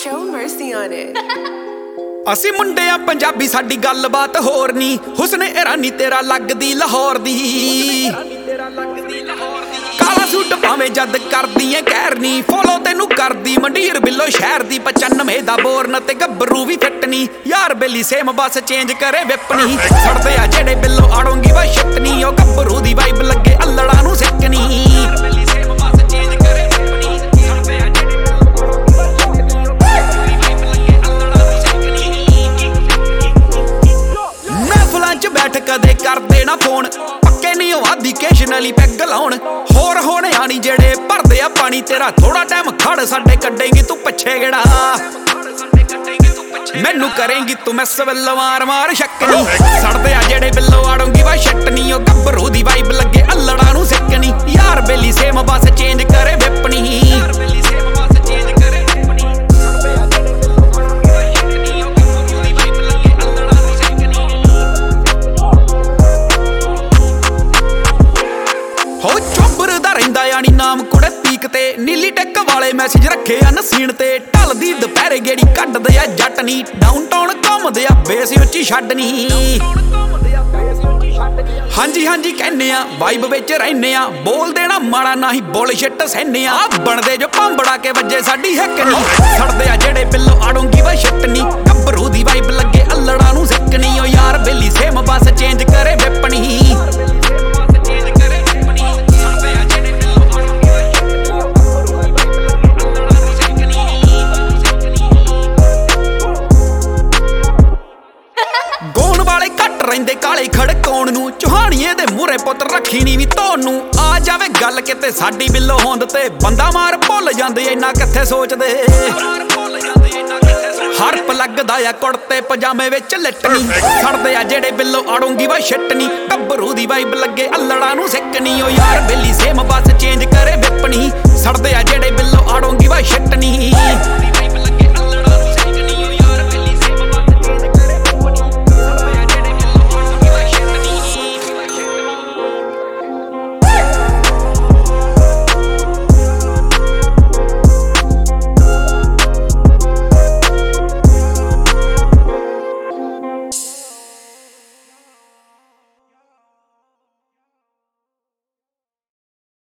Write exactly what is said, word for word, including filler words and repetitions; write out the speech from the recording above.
Show mercy on it. ਅਸੀਂ ਮੁੰਡੇ ਆ ਪੰਜਾਬੀ ਸਾਡੀ ਗੱਲਬਾਤ ਹੋਰ ਨੀ ਹੁਸਨੇ ਇਰਾਨੀ ਤੇਰਾ ਲੱਗਦੀ ਲਾਹੌਰ ਦੀ ਕਾਲਾ ਸੂਟ ਭਾਵੇਂ ਜਦ ਕਰਦੀ ਏ ਕਹਿਰ ਨੀ ਫੋਲੋ ਤੈਨੂੰ ਕਰਦੀ ਮੰਡੀਰ ਬਿੱਲੋ ਸ਼ਹਿਰ ਦੀ ਪਚਾਨਵੇਂ ਦਾ ਬੋਰਨ ਤੇ ਗੱਭਰੂ ਵੀ ਫਿੱਟਨੀ ਯਾਰ ਬੇਲੀ ਸੇਮ ਬਸ ਚੇਂਜ ਕਰੇ ਵਿਪਨੀ ਛੜਦੇ ਆ ਜਿਹੜੇ ਬਿੱਲੋ ਆੜੋਂਗੀ ਵਾ ਛਟਨੀ ਉਹ ਗੱਭਰੂ ਦੀ ਵਾਈਬ ਲੱਗੇ ਅੱਲੜਾਂ ਨੂੰ ਸਿੱਕਨੀ ਬੈਠ ਕਦੇ ਕਰ ਦੇਣਾ ਫੋਨ ਪੱਕੇ ਨਹੀਂ ਆਦੀ ਕੇਸ਼ਨਲੀ ਪੈਗ ਲਾਉਣ ਹੋਰ ਹੋਣੇ ਆਣੀ ਜਿਹੜੇ ਭਰਦੇ ਆ ਪਾਣੀ ਤੇਰਾ ਥੋੜਾ ਟਾਈਮ ਖੜ ਸਾਡੇ ਕੱਢੇਂਗੀ ਤੂੰ ਪਿੱਛੇ ਗੇੜਾ ਮੈਨੂੰ ਕਰੇਂਗੀ ਤੂੰ ਮੈਸ ਵੱਲੋਂ ਮਾਰ ਮਾਰ ਸ਼ੱਕਣੀ ਸੜਦੇ ਆ ਜਿਹੜੇ ਬਿੱਲੋ ਆੜੋਂਗੀ ਵਾ ਛਟਣੀ ਉਹ ਗੱਭਰੂ ਦੀ ਵਾਈਬ ਲੱਗੇ ਅੱਲੜਾਂ ਨੂੰ ਸਿੱਕਣੀ ਯਾਰ ਬੇਲੀ ਸੇਮ ਬਸ ਚੇਂਜ ਕਰੇ ਵਿਪਣੀ ਯਾਨੀ ਨਾਮ ਕੁੜੇ ਪੀਕ ਤੇ ਨੀਲੀ ਟਿੱਕ ਵਾਲੇ ਮੈਸੇਜ ਰੱਖੇ ਆ ਨਸੀਣ ਤੇ ਢਲਦੀ ਦੁਪਹਿਰੇ ਗੇੜੀ ਕੱਢਦੇ ਆ ਜੱਟ ਨੀ ਡਾਊਨਟਾਊਨ ਘੁੰਮਦੇ ਆ ਬੇਸ ਉੱਚੀ ਛੱਡਨੀ ਹਾਂਜੀ ਹਾਂਜੀ ਕਹਿੰਨੇ ਆ ਵਾਈਬ ਵਿੱਚ ਰਹਿੰਨੇ ਆ ਬੋਲ ਦੇਣਾ ਮਾੜਾ ਨਾਹੀਂ ਬੁਲਸ਼ਿਟ ਸਹਿਨੇ ਆ ਬਣਦੇ ਜੋ ਭੰਬੜਾ ਕੇ ਵੱਜੇ ਸਾਡੀ ਹਿੱਕ ਨੀ ਛੜਦੇ ਆ ਜਿਹੜੇ ਬਿੱਲੋ ਆੜੋਂਗੀ ਵਾ ਛਟਨੀ ਗੱਭਰੂ ਦੀ ਵਾਈਬ ਲੱਗੇ ਅੱਲੜਾਂ ਨੂੰ ਸਿੱਕਣੀ ਓ ਯਾਰ ਬੇਲੀ ਸੇਮ ਬਸ ਚੇਂਜ ਕਰੇ ਵਿਪਣੀ ਰਹਿੰਦੇ ਕਾਲੇ ਖੜਕਾਉਣ ਨੂੰ ਚੋਹਾਣੀਏ ਦੇ ਮੂਹਰੇ ਪੁੱਤ ਰੱਖੀ ਨੀ ਵੀ ਤੁਹਾਨੂੰ ਆ ਜਾਵੇ ਗੱਲ ਕਿਤੇ ਸਾਡੀ ਬਿੱਲੋ ਹੋਂਦ ਤੇ ਬੰਦਾ ਮਾਰ ਭੁੱਲ ਜਾਂਦੇ ਇੰਨਾ ਕਿੱਥੇ ਸੋਚਦੇ ਹਰਪ ਲੱਗਦਾ ਆ ਕੁੜਤੇ ਪਜਾਮੇ ਵਿੱਚ ਲਿਟਣੀ ਛੜਦੇ ਆ ਜਿਹੜੇ ਬਿੱਲੋ ਆੜੋਂਗੀ ਵਾ ਛਟਣੀ ਗੱਭਰੂ ਦੀ ਵਾਈਬ ਲੱਗੇ ਅੱਲੜਾਂ ਨੂੰ ਸਿੱਕਣੀ ਓ ਯਾਰ ਬੇਲੀ ਸੇਮ ਬਸ ਚੇਂਜ ਕਰੇ ਵਿਪਣੀ ਸੜਦੇ ਆ ਜਿਹੜੇ ਬਿੱਲੋ ਆੜੋਂਗੀ ਵਾ ਛਟਣੀ